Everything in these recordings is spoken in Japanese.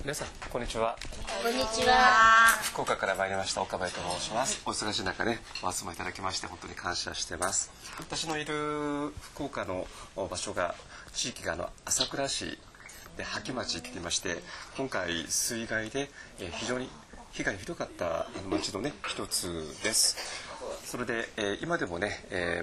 皆さんこんにちは。 こんにちは。 福岡から参りました岡部と申します。お忙しい中ねお集まりいただきまして本当に感謝してます。私のいる福岡の場所が地域が朝倉市で萩町って言いまして、今回水害で非常に被害ひどかった町のね一つです。それで今でもね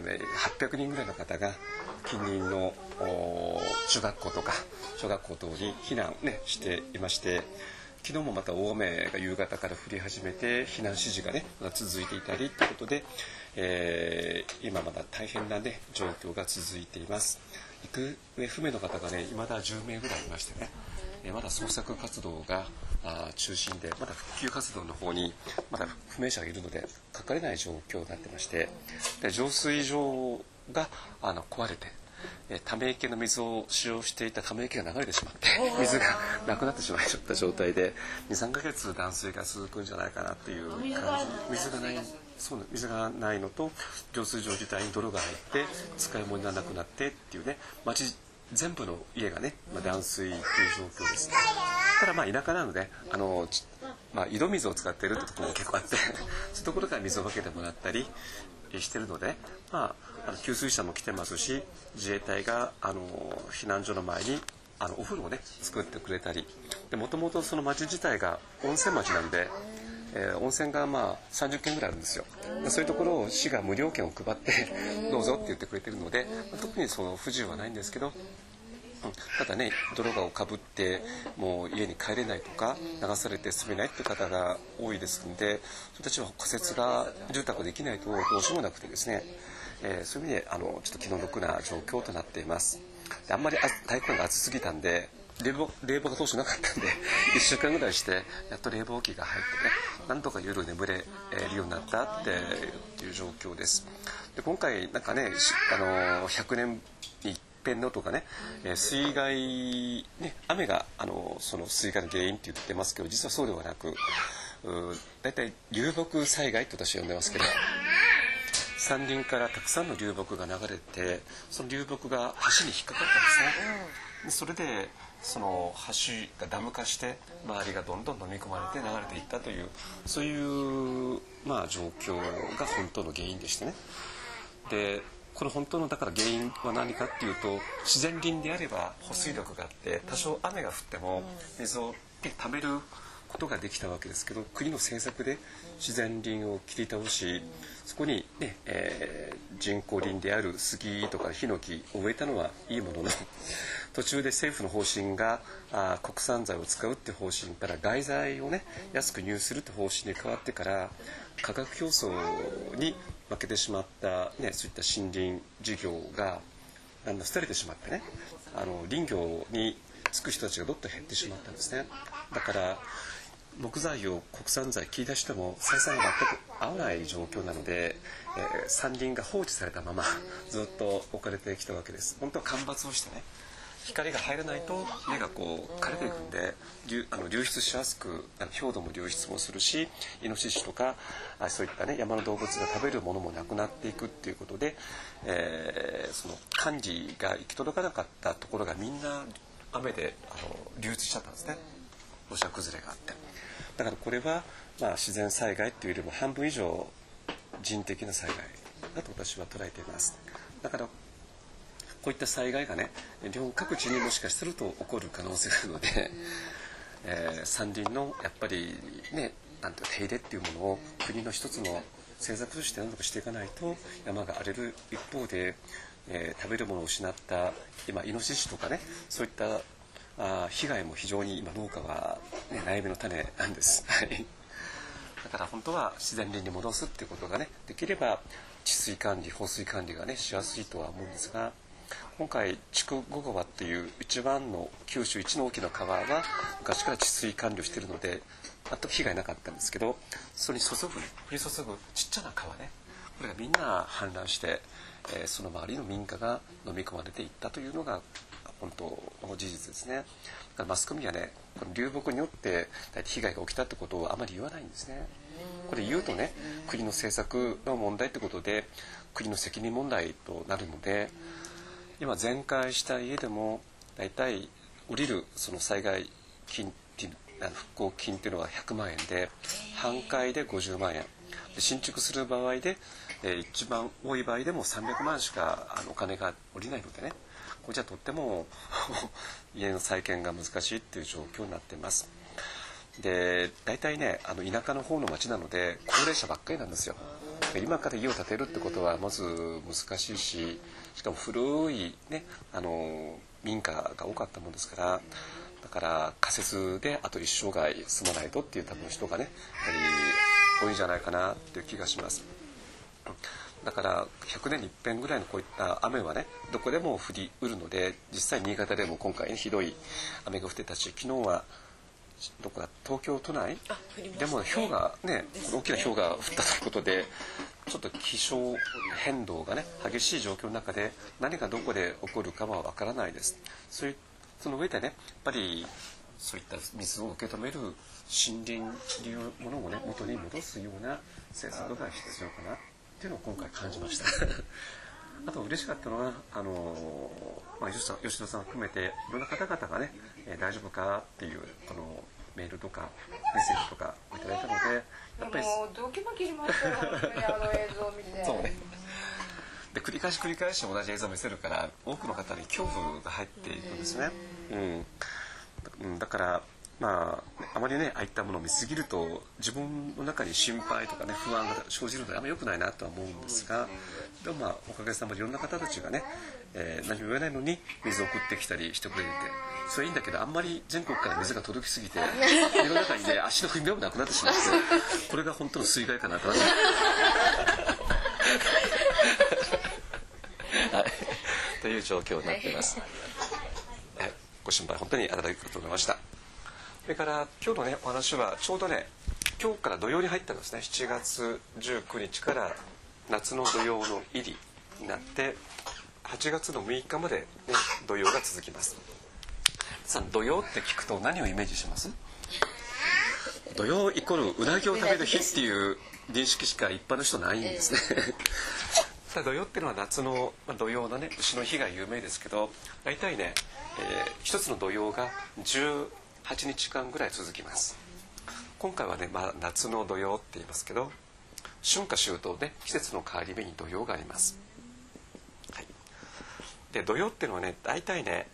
800人ぐらいの方が近隣の中学校とか小学校等に避難、ね、していまして、昨日もまた大雨が夕方から降り始めて避難指示がねまだ続いていたりということで、今まだ大変なね状況が続いています。行方不明の方がね未だ10名ぐらいいましてね、まだ捜索活動が中心で、まだ復旧活動の方にまだ不明者がいるのでかかれない状況になってまして、で浄水場が壊れて、ため池の水を使用していたため池が流れてしまって水がなくなってしまいちゃった状態で 2,3 ヶ月断水が続くんじゃないかなっていう感じ。水がないのと浄水場自体に泥が入って使い物にならなくなってっていうね、町全部の家がね、断水という状況です。ただ田舎なので井戸水を使っているってところも結構あってそういうところから水を分けてもらったりしてるので、給水車も来てますし、自衛隊が避難所の前にお風呂をね作ってくれたりで、もともとその町自体が温泉町なんで、温泉が30軒ぐらいあるんですよ。そういうところを市が無料券を配ってどうぞって言ってくれてるので、特にその不自由はないんですけど、ただね泥がかぶってもう家に帰れないとか流されて住めないって方が多いですので、それたちは仮設が住宅できないとどうしようもなくてですね、そういう意味でちょっと気の毒な状況となっています。であんまり体育館が暑すぎたんで冷房が当初なかったんで1週間ぐらいしてやっと冷房機が入ってね、なんとか夜眠れるようになったっていう状況です。で今回なんかね100年に一遍のとかね、水害ね、雨がその水害の原因って言ってますけど、実はそうではなく、だいたい流木災害って私は呼んでますけど、山林からたくさんの流木が流れて、その流木が橋に引っかかったんですね。でそれでその橋がダム化して周りがどんどん飲み込まれて流れていったという、そういう状況が本当の原因でしてね。でこの本当のだから原因は何かっていうと、自然林であれば保水力があって多少雨が降っても水をためることができたわけですけど、国の政策で自然林を切り倒し、そこに、ね人工林である杉とかヒノキを植えたのはいいものの、途中で政府の方針が国産材を使うって方針から外材をね安く入手するって方針に変わってから、価格競争に負けてしまった、そういった森林事業がだんだん廃れてしまってね、林業に就く人たちがどっと減ってしまったんですね。だから木材を国産材切り出しても採算が全く合わない状況なので、山林が放置されたままずっと置かれてきたわけです。本当は間伐をしてね、光が入らないと根がこう枯れていくんで流出しやすく、氷土も流出もするし、イノシシとかそういったね山の動物が食べるものもなくなっていくっていうことで、その管理が行き届かなかったところがみんな雨で流出しちゃったんですね。土砂崩れがあって、だからこれは自然災害っていうよりも半分以上人的な災害だと私は捉えています。だからこういった災害がね日本各地にもしかすると起こる可能性があるので、山林のやっぱりね手入れっていうものを国の一つの政策として何とかしていかないと山が荒れる一方で、食べるものを失った今イノシシとかね、そういった被害も非常に今農家は、悩みの種なんです。だから本当は自然林に戻すっていうことがねできれば治水管理放水管理がねしやすいとは思うんですが、今回筑後川っていう一番の九州一の大きな川は昔から治水管理をしているので全く被害なかったんですけど、それに降り注ぐちっちゃな川ね、これがみんな氾濫して、その周りの民家が飲み込まれていったというのが本当の事実ですね。だからマスコミはねこの流木によって被害が起きたってことをあまり言わないんですね。これ言うとね国の政策の問題ってことで国の責任問題となるので、今全壊した家でもだいたい降りるその災害金っていう復興金っていうのは100万円で半壊で50万円で新築する場合で、一番多い場合でも300万しかお金が下りないのでね、これじゃとっても家の再建が難しいっていう状況になっています。で大体ね田舎の方の町なので高齢者ばっかりなんですよ。今から家を建てるってことはまず難しいし、しかも古い、ね、民家が多かったもんですから、だから仮設であと一生涯住まないとっていう多分人がねやっぱり多いんじゃないかなっていう気がします。だから100年に一遍ぐらいのこういった雨はねどこでも降りうるので、実際新潟でも今回、ね、ひどい雨が降ってたし、昨日はどこだ東京都内でも氷がね大きな氷が降ったということで、ちょっと気象変動がね激しい状況の中で何がどこで起こるかはわからないです。その上でねやっぱりそういった水を受け止める森林というものをね元に戻すような政策が必要かなっていうのを今回感じましたあと嬉しかったのは吉田さんを含めていろんな方々がね、大丈夫かっていうこのメールとかメッセージとかをいただいたので、やっぱりもうドキドキしましたよ本当に映像を見て。 そうね。で繰り返し同じ映像を見せるから多くの方に恐怖が入っていくんですね。だからあまりねああいったものを見すぎると自分の中に心配とかね不安が生じるのであんまり良くないなとは思うんですが、でもおかげさまでいろんな方たちがね、何も言わないのに水を送ってきたりしてくれて、それいいんだけど、あんまり全国から水が届きすぎて家の中にね足の踏み場もなくなってしまって、これが本当の水害かなとはい、という状況になっています。ご心配本当にありがとうございました。それから今日のねお話はちょうどね今日から土曜に入ったんですね。7月19日から夏の土曜の入りになって8月の6日まで、ね、土曜が続きます。さあ土曜って聞くと何をイメージします？土曜イコールうなぎを食べる日っていう認識しか一般の人ないんですねさあ土曜っていうのは夏の土曜のね牛の日が有名ですけど、大体ね、一つの土曜が18日間ぐらい続きます。今回はね、夏の土曜って言いますけど、春夏秋冬で季節の変わり目に土曜があります。はい、で土曜っていうのはね大体ね、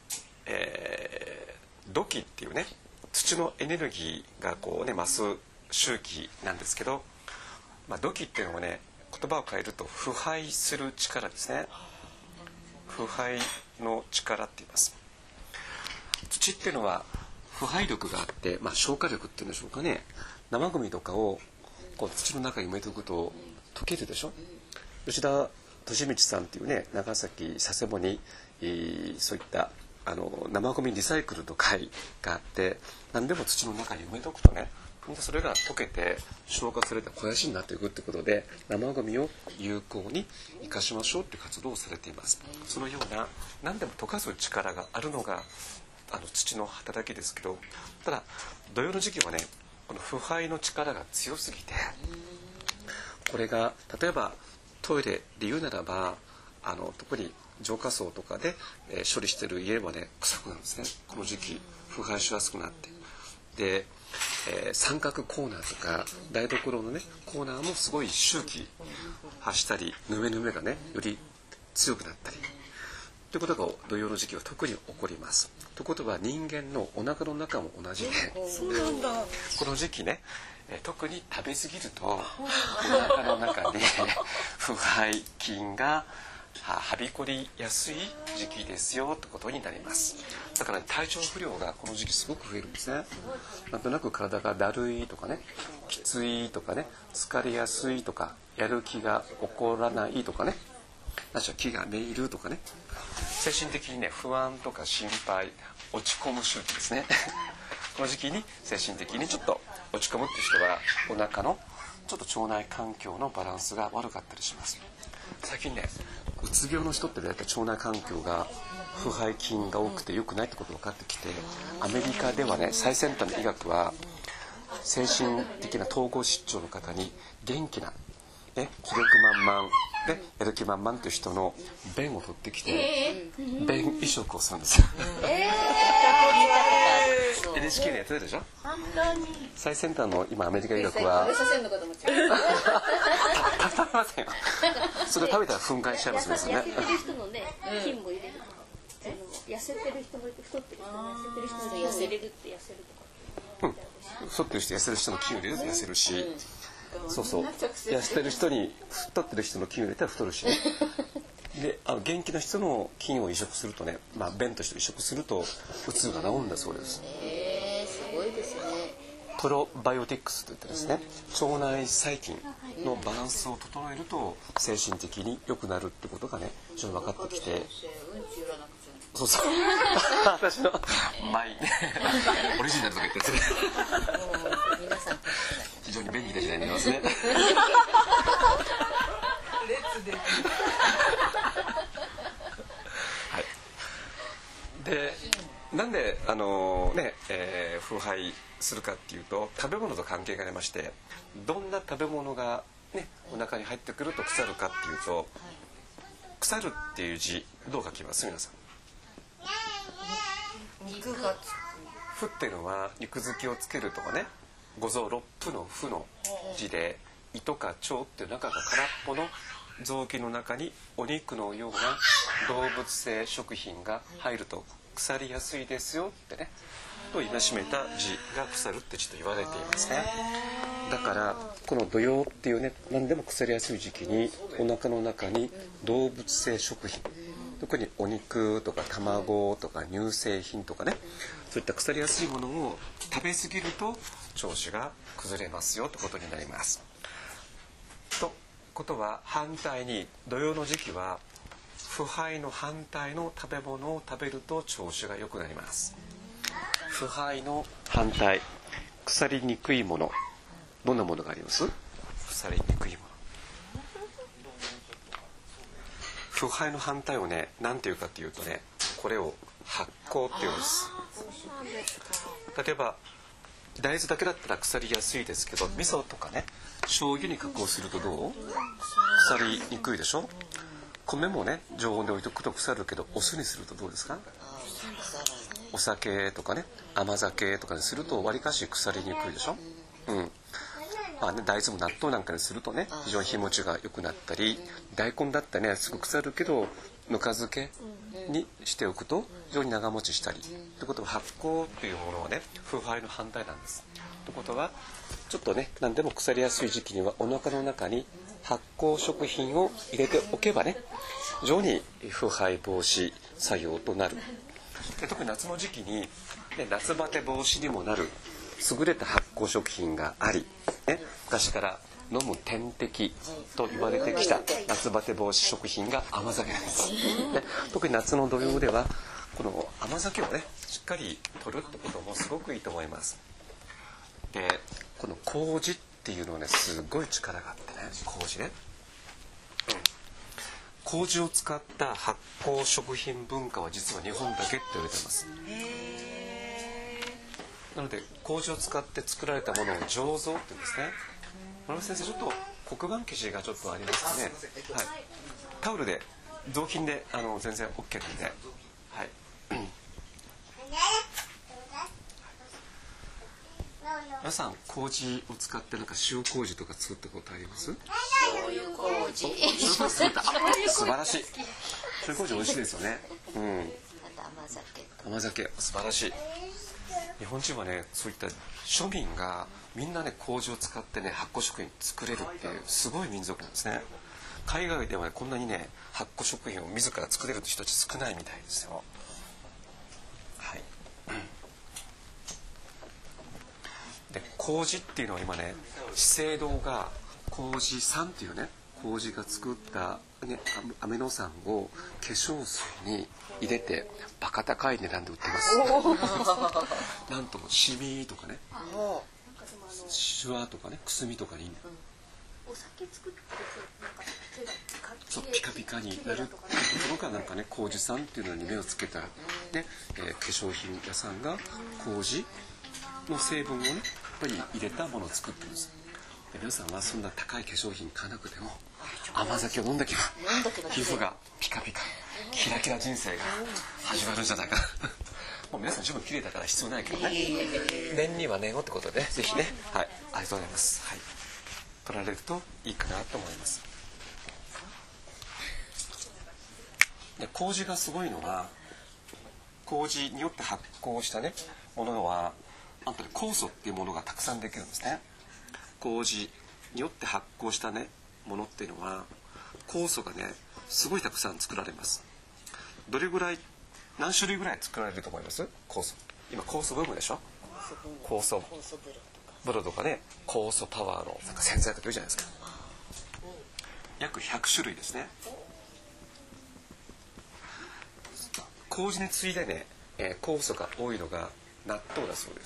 土器っていうね土のエネルギーがこうね増す周期なんですけど、土器っていうのはね言葉を変えると腐敗する力ですね。腐敗の力って言います。土っていうのは腐敗力があって、消化力っていうんでしょうかね。生ゴミとかをこう土の中に埋めておくと溶けるでしょ。吉田利道さんっていうね長崎佐世保に、そういった生ゴミリサイクルの会があって、何でも土の中に埋めておくとねそれが溶けて消化されて肥やしになっていくってことで、生ゴミを有効に生かしましょうっていう活動をされています。そのような何でも溶かす力があるのが土の働きですけど、ただ土曜の時期はねこの腐敗の力が強すぎて、これが例えばトイレで言うならば特に浄化槽とかで、処理してる家はね臭くなるんですね。この時期腐敗しやすくなって、で、三角コーナーとか台所のねコーナーもすごい周期発したりヌメヌメがねより強くなったりということが土曜の時期は特に起こります。ということは人間のお腹の中も同じで、 そうなんだ。 この時期ね特に食べ過ぎるとお腹の中に腐敗菌がはびこりやすい時期ですよということになります。だから、体調不良がこの時期すごく増えるんですね。なんとなく体がだるいとかねきついとかね疲れやすいとかやる気が起こらないとかね気がめいるとかね、精神的にね不安とか心配落ち込む周期ですねこの時期に精神的にちょっと落ち込むっていう人はお腹のちょっと腸内環境のバランスが悪かったりします。最近ねうつ病の人って大体腸内環境が腐敗菌が多くて良くないってことが分かってきて、アメリカではね最先端の医学は精神的な統合失調の方に元気な気力満々でやる気満々という人の便を取ってきて、便移植をするんですよ。 NHK でやってるでしょ。 本当に最先端の今アメリカ医学は食べさせるのかと思っちゃう。 食べませんよ。それ食べたら憤慨しちゃいますね。 痩せてる人のね菌も入れる。痩せてる人もいて太ってる人も痩せてる人も痩せれるって痩せるとか。 太ってる人痩せる人の菌を入れると痩せるし、そうそう。痩せてる人に太ってる人の菌を入れたら太るしね。で、元気な人の菌を移植するとね、便として移植するとうつが治るんだそうです。 すごいですね。 プロバイオティクスといってですね、腸内細菌のバランスを整えると精神的に良くなるってことがね、非常に分かってきて。そうそう。私のマイオリジナルとか言ってつね。 皆さん非常に便利な時代になりますね。はい。で、なんで腐敗するかっていうと、食べ物と関係がありまして、どんな食べ物がねお腹に入ってくると腐るかっていうと、腐るっていう字どう書きます皆さん？ 肉がつく。 腐っていうのは肉付きをつけるとかね、五臓六腑の腑の字で、胃とか腸っていう中が空っぽの臓器の中にお肉のような動物性食品が入ると腐りやすいですよってねと戒めた字が腐るって字と言われていますね。だからこの土曜っていうね、何でも腐りやすい時期にお腹の中に動物性食品、特にお肉とか卵とか乳製品とかね、そういった腐りやすいものを食べ過ぎると調子が崩れますよってことになります。とことは反対に土曜の時期は腐敗の反対の食べ物を食べると調子が良くなります。腐敗の反対、腐りにくいもの、どんなものがあります？腐りにくいもの。腐敗の反対をね、何ていうかっていうとね、これを発酵っていうんです。例えば大豆だけだったら腐りやすいですけど、味噌とかね、醤油に加工するとどう？腐りにくいでしょ。米もね、常温で置いとくと腐るけど、お酢にするとどうですか？お酒とかね、甘酒とかにするとわりかし腐りにくいでしょ。大豆も納豆なんかにするとね、非常に日持ちが良くなったり、大根だったらねすぐ腐るけどぬか漬けにしておくと非常に長持ちしたり。ということは発酵っていうものはね、腐敗の反対なんです。ということはちょっとね、何でも腐りやすい時期にはお腹の中に発酵食品を入れておけばね、非常に腐敗防止作用となる。で特に夏の時期に、ね、夏バテ防止にもなる優れた発酵食品があり、ね、昔から飲む点滴と言われてきた夏バテ防止食品が甘酒なんです、ね、特に夏の土曜ではこの甘酒をねしっかり摂るってこともすごくいいと思います。でこの麹っていうのはねすごい力があってね、麹ね、麹を使った発酵食品文化は実は日本だけって言われてます。なので麹を使って作られたものを醸造って言うんですね。村先生、ちょっと黒板生地がちょっとありますかね。はい、タオルで雑巾で全然 OK なんで、はい。皆さん麹を使ってなんか塩麹とか作ったことあります？ 醤油麹。 塩麹作った。素晴らしい。醤油麹美味しいですよね。 あと甘酒。 甘酒素晴らしい。日本人はね、そういった庶民がみんなね麹を使ってね発酵食品作れるっていうすごい民族なんですね。海外では、ね、こんなにね発酵食品を自ら作れる人たち少ないみたいですよ。はい。で麹っていうのは今ね資生堂が麹酸っていうね麹が作った、ね、アミノ酸を化粧水に入れてバカ高い値段で売ってます。なんとシミとかね、シワとかね、くすみとかに、 お酒作ってそうピカピカになるところがなんかね麹酸っていうのに目をつけた、ね化粧品屋さんが麹の成分をねやっぱり入れたものを作ってるんです。で皆さんはそんな高い化粧品買わなくても甘酒を飲んだけば皮膚がピカピカキラキラ人生が始まるんじゃないかもう皆さん十分綺麗だから必要ないけどね、念には念をってことで、ぜひね、はい、ありがとうございます。はい、取られるといいかなと思います。で、麹がすごいのは、麹によって発酵したねものはなんと酵素っていうものがたくさんできるんですね。麹によって発酵したねものっていうのは酵素がねすごいたくさん作られます。どれぐらい、何種類ぐらい作られると思います？酵素、今酵素ブームでしょ。酵素風呂とかね、酵素パワーのなんか洗剤とか言うじゃないですか。約100種類ですね。麹に次いでね、酵素が多いのが納豆だそうです。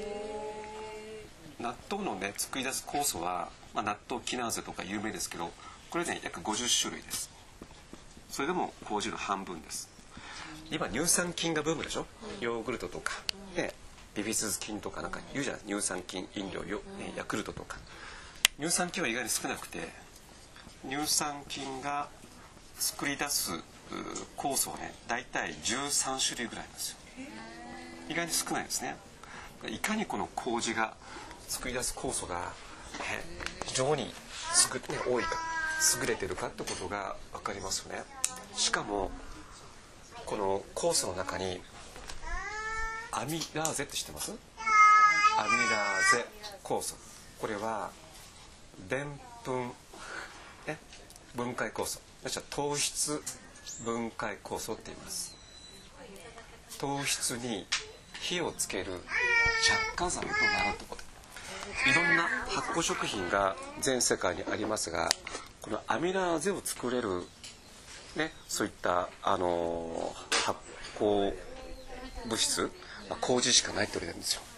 納豆のね作り出す酵素は、納豆キナーゼとか有名ですけど、これね約50種類です。それでも麹の半分です。今乳酸菌がブームでしょ。ヨーグルトとか、ね、ビフィズス菌とかなんか言うじゃない。乳酸菌飲料よ、ヤクルトとか。乳酸菌は意外に少なくて、乳酸菌が作り出す酵素はねだいたい13種類ぐらいなんですよ。意外に少ないですね。いかにこの麹が作り出す酵素が、非常に多いか優れてるかってことが分かりますよね。しかもこの酵素の中にアミラーゼって知ってます？アミラーゼ酵素、これはでんぷん、分解酵素、糖質分解酵素って言います。糖質に火をつける着火剤となるってこと。いろんな発酵食品が全世界にありますが、このアミラーゼを作れる、そういった発酵物質、麹しかないって言われてるんですよ。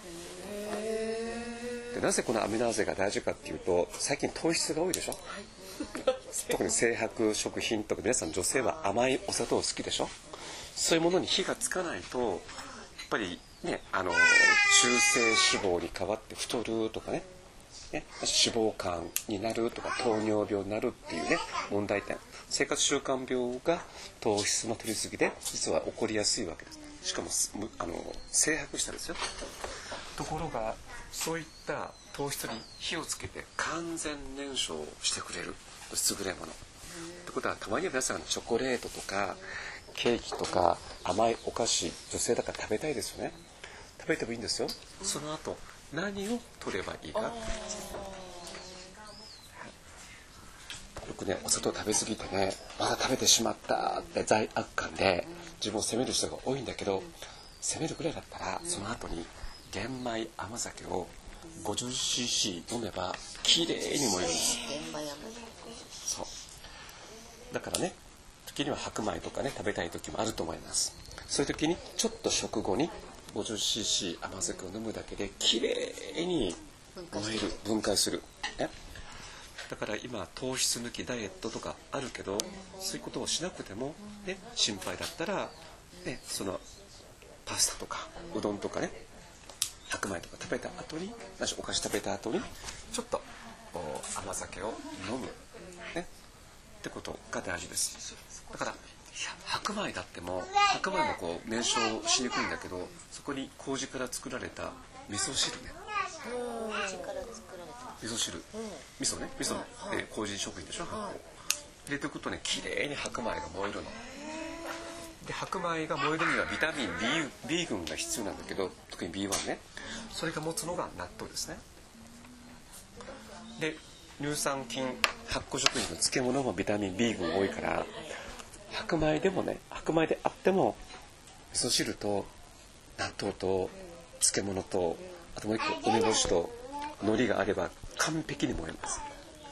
でなぜこのアミラーゼが大事かっていうと、最近糖質が多いでしょ。特に製白食品とか、皆さん女性は甘いお砂糖好きでしょ。そういうものに火がつかないとやっぱりね、中性脂肪に変わって太るとかね、脂肪肝になるとか糖尿病になるっていうね問題点、生活習慣病が糖質の取りすぎで実は起こりやすいわけです。しかも制白したんですよ。ところがそういった糖質に火をつけて完全燃焼してくれる優れものってことは、たまには皆さんチョコレートとかケーキとか甘いお菓子、女性だから食べたいですよね。食べてもいいんですよ。その後何を取ればいいか。よくね、お砂糖食べ過ぎてね、まだ食べてしまったって罪悪感で自分を責める人が多いんだけど、責めるぐらいだったらその後に玄米甘酒を 50cc 飲めばきれいに燃えるんです。そうだからね、時には白米とかね食べたい時もあると思います。そういう時にちょっと食後に 50cc 甘酒を飲むだけできれいに燃える、分解する、だから今糖質抜きダイエットとかあるけど、そういうことをしなくても、心配だったら、そのパスタとかうどんとかね、白米とか食べた後に、お菓子食べた後にちょっと甘酒を飲む、ってことが大事です。だから白米だっても、白米もこう燃焼しにくいんだけど、そこに麹から作られた味噌汁ね、味噌汁、味噌ね、味噌って麹食品でしょ。入れておくとね、きれいに白米が燃えるので、白米が燃えるにはビタミン B 群が必要なんだけど、特に B1 ね、それが持つのが納豆ですね。で、乳酸菌、発酵食品の漬物もビタミン B 群多いから、白米でもね、白米であっても味噌汁と納豆と漬物と、あともう一個梅干しと海苔があれば完璧に燃えます。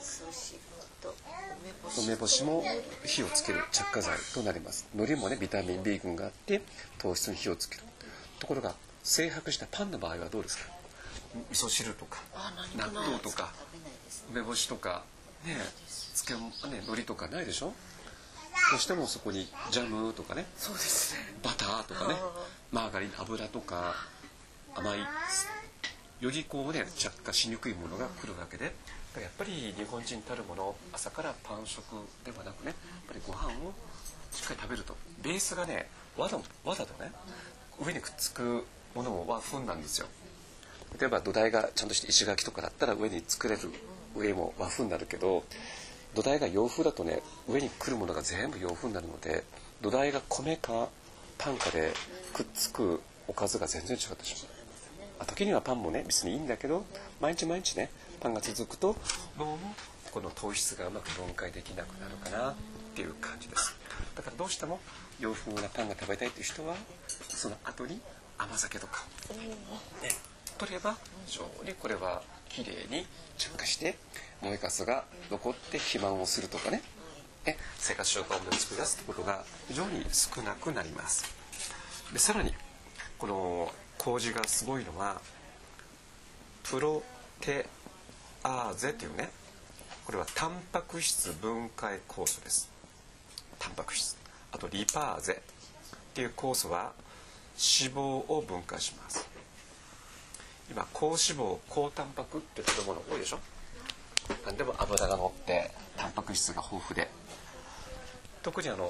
梅干しも火をつける着火剤となります。海苔もねビタミン B 群があって糖質に火をつける。ところが製白したパンの場合はどうですか。味噌汁とか納豆とか梅干しとかね、漬物ね、海苔とかないでしょ。どうしてもそこにジャムとかね、 そうですね、 バターとかね、マーガリン、油とか甘い、よりこうね着火しにくいものが来るわけで、やっぱり日本人たるもの、朝からパン食ではなくね、やっぱりご飯をしっかり食べると、ベースがね和だとね、 上にくっつくものも和風なんですよ。例えば土台がちゃんとして石垣とかだったら上に作れる上も和風になるけど、土台が洋風だとね、上に来るものが全部洋風になるので、土台が米かパンかでくっつくおかずが全然違ってしまう。時にはパンもね別にいいんだけど、毎日毎日ねパンが続くとどうもこの糖質がうまく分解できなくなるかなっていう感じです。だからどうしても洋風なパンが食べたいという人はその後に甘酒とか、ね、取れば非常にこれはきれいに着火して燃えかすが残って肥満をするとかね、生活習慣を作り出すことが非常に少なくなります。でさらにこの麹がすごいのはプロテアーゼというね、これはタンパク質分解酵素です。タンパク質、あとリパーゼっていう酵素は脂肪を分解します。今高脂肪高タンパクって食べ物多いでしょ。何でも油が乗ってタンパク質が豊富で、特に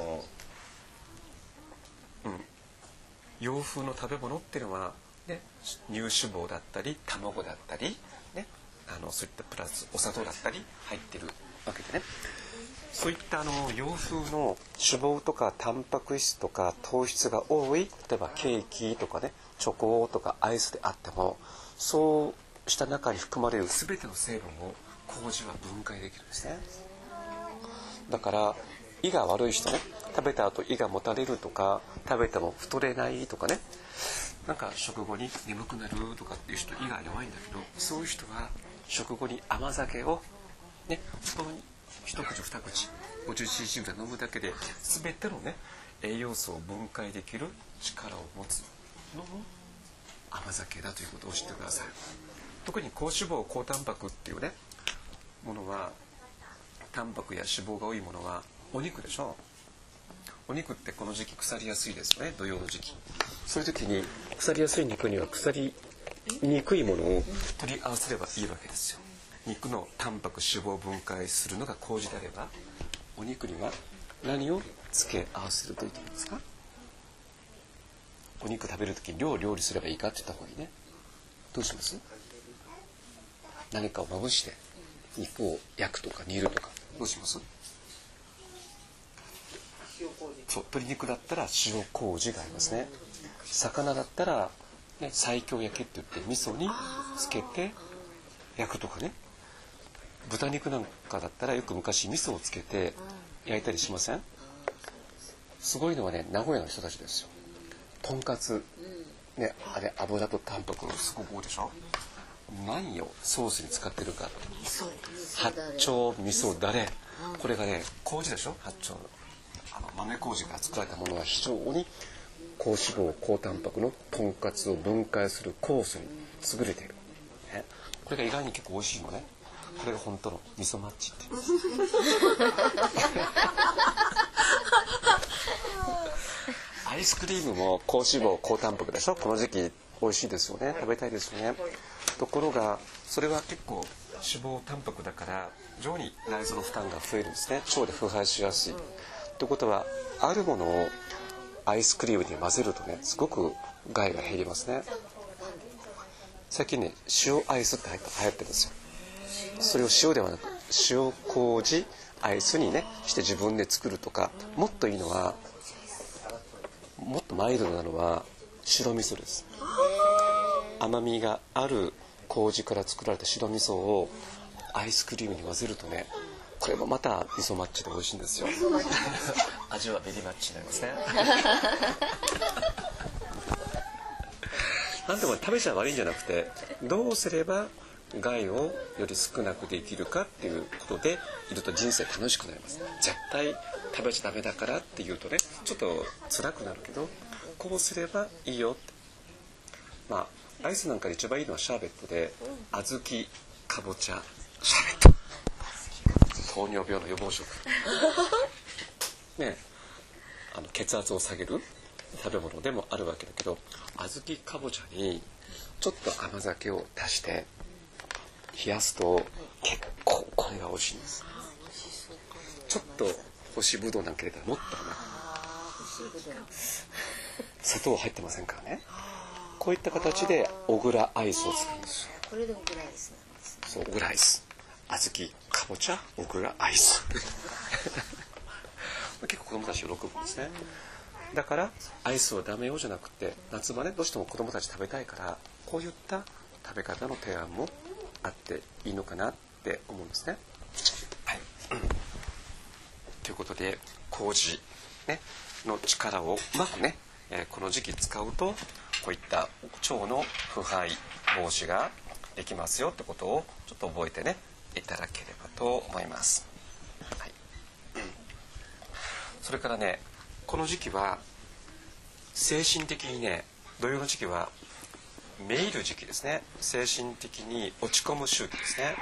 洋風の食べ物っていうのは、ね、乳脂肪だったり卵だったり、ね、そういったプラスお砂糖だったり入ってるわけでね、そういった洋風の脂肪とかタンパク質とか糖質が多い、例えばケーキとかねチョコとかアイスであっても、そうした中に含まれる全ての成分を麹は分解できるんですね。だから胃が悪い人ね、食べた後胃がもたれるとか、食べても太れないとかね、なんか食後に眠くなるとかっていう人、胃が弱いんだけど、そういう人は食後に甘酒をね、本当に一口二口 50cc ぐらい飲むだけで全てのね栄養素を分解できる力を持つのも甘酒だということを知ってください。特に高脂肪高タンパクっていうねものは、タンパクや脂肪が多いものはお肉でしょ。お肉ってこの時期腐りやすいですよね、土用の時期。そういう時に腐りやすい肉には腐りにくいものを取り合わせればいいわけですよ。肉のタンパク脂肪を分解するのが麹であれば、お肉には何を付け合わせるといいと思いますか。お肉食べる時に料理すればいいかって言った方がいいね。どうします？何かをまぶして肉を焼くとか煮るとか、どうします？そう、鶏肉だったら塩麹がありますね。魚だったら、ね、西京焼きって言って味噌につけて焼くとかね。豚肉なんかだったらよく昔味噌をつけて焼いたりしません？すごいのはね、名古屋の人たちですよ。とんかつ、ね、あれ油とタンパクすごく多いでしょ。何をソースに使ってるかって、八丁味噌だれ、これがね麹でしょ。八丁の豆麹から作られたものは非常に高脂肪高タンパクのとんかつを分解する酵素に優れている、ね、これが意外に結構美味しいのね。これが本当の味噌マッチって言うんですアイスクリームも高脂肪高タンパクでしょ。この時期美味しいですよね、食べたいですよね。ところがそれは結構脂肪タンパクだから非常に内臓の負担が増えるんですね。腸で腐敗しやすいということは、あるものをアイスクリームに混ぜるとね、すごく害が減りますね。最近ね、塩アイスって流行ってるんですよ。それを塩ではなく塩麹アイスにねして自分で作るとか、もっといいのは、もっとマイルドなのは白味噌です。甘みがある麹から作られた白味噌をアイスクリームに混ぜるとね、これもまた味噌マッチで美味しいんですよ味はベリーマッチになりますねなんでも食べちゃ悪いんじゃなくて、どうすれば害をより少なくできるかっていうことでいると人生楽しくなります。絶対食べちゃダメだからっていうとね、ちょっと辛くなるけど、こうすればいいよって。まあアイスなんかで一番いいのはシャーベットで、小豆かぼちゃシャーベット、糖尿病の予防食ね、血圧を下げる食べ物でもあるわけだけど、小豆かぼちゃにちょっと甘酒を足して冷やすと結構これが美味しいんです。ちょっと干しぶどうなんか入れたらもっと甘い。 砂糖入ってませんからね。こういった形で小倉アイスを作るんですよ。 これで小倉アイスなんですね。 そう、小倉アイス、小豆、かぼちゃ、小倉アイス結構子供たち喜ぶんですね。だからアイスをダメようじゃなくて、夏場ねどうしても子供たち食べたいから、こういった食べ方の提案もあっていいのかなって思うんですね。はい、ということで麹、ね、の力をうまくね、この時期使うとこういった腸の腐敗防止ができますよってことをちょっと覚えてねいただければと思います。はい、それからね、この時期は精神的にね、土曜の時期はめいる時期ですね。精神的に落ち込む周期ですね。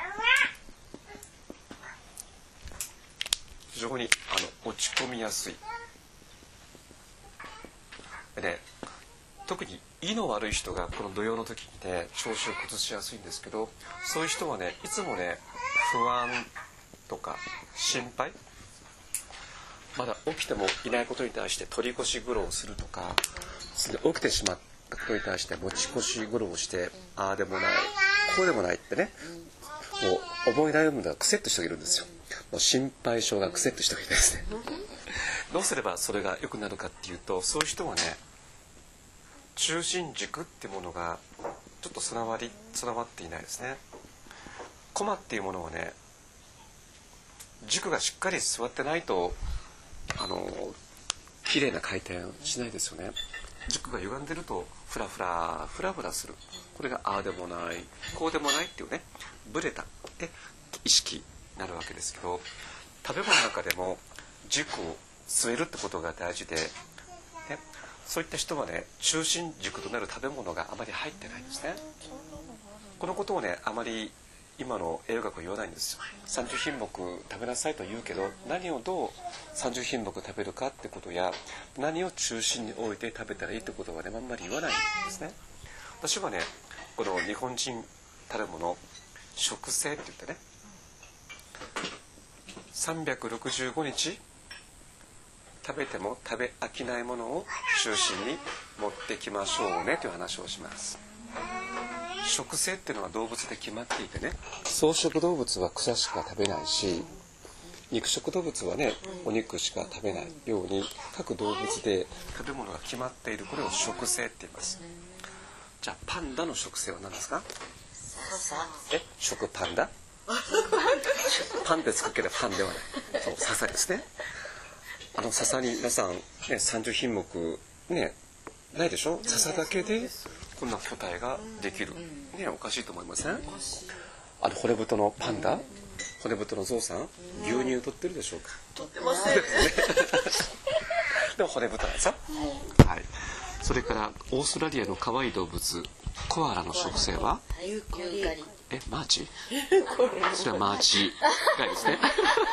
非常に落ち込みやすいで、特に胃の悪い人がこの土曜の時にね調子を崩しやすいんですけど、そういう人はねいつもね不安とか心配、まだ起きてもいないことに対して取り越し苦労するとか、起きてしまったことに対して持ち越し苦労して、ああでもないこうでもないってね、もう思い悩むのが癖って人がいるんですよ。もう心配性が癖って人がいてですねどうすればそれが良くなるかっていうと、そういう人はね中心軸っていうものがちょっと備わっていないですね。コマっていうものはね、軸がしっかり座ってないと綺麗な回転しないですよね。軸が歪んでるとフラフラする。これがああでもないこうでもないっていうね、ブレたって意識になるわけですけど、食べ物の中でも軸を据えるってことが大事で、ね、そういった人はね中心軸となる食べ物があまり入ってないんですね。このことをねあまり今の栄養学は言わないんですよ。30品目食べなさいと言うけど、何をどう30品目食べるかってことや、何を中心に置いて食べたらいいってことはねあんまり言わないんですね。私はねこの日本人たるもの食性って言ってね、365日食べても食べ飽きないものを中心に持ってきましょうねという話をします。食性っていうのは動物で決まっていてね、草食動物は草しか食べないし、肉食動物はねお肉しか食べないように、各動物で食べ物が決まっている。これを食性って言います。じゃあパンダの食性は何ですか？食パンダパンで作るけどパンではない。そう、笹ですね。笹に皆さん、ね、30品目ねないでしょ。笹だけでこんな個体ができる、ね、おかしいと思いません？骨太のパンダ、骨太のゾウさん、牛乳取ってるでしょうか？ 取ってませんでも骨太なんですよ。はい。それからオーストラリアの可愛い動物コアラの食性はユーカリ。 マーチ？それはマーチがいいですね。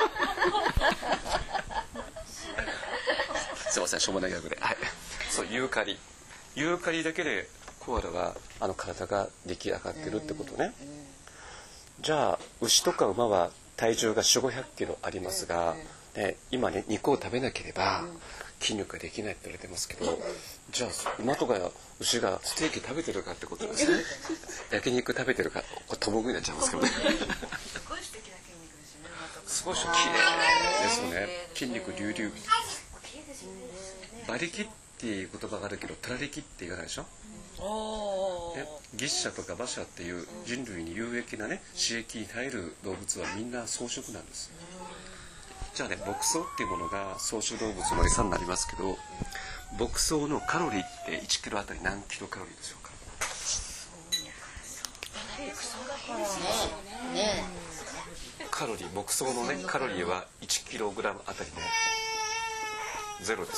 すいません、しょうもない逆で。はい。そう、ユーカリだけでコアラは体が出来上がってるってことね。じゃあ牛とか馬は体重が400-500キロありますが、ね、今ね肉を食べなければ筋力ができないって言われてますけど、じゃあ馬とか牛がステーキ食べてるかってことですね。焼肉食べてるか、これトモグになっちゃいますけどね。 すごい素敵な筋肉ですよね。 すごい綺麗ですよね。筋肉隆々。馬力っていう言葉があるけど、虎力って言わないでしょ。ギッシャとか馬車っていう人類に有益なね刺激に耐える動物はみんな草食なんです。じゃあね、牧草っていうものが草食動物の餌になりますけど、牧草のカロリーって1キロあたり何キロカロリーでしょうか？カロリー、牧草のねカロリーは1キログラムあたりねゼロです。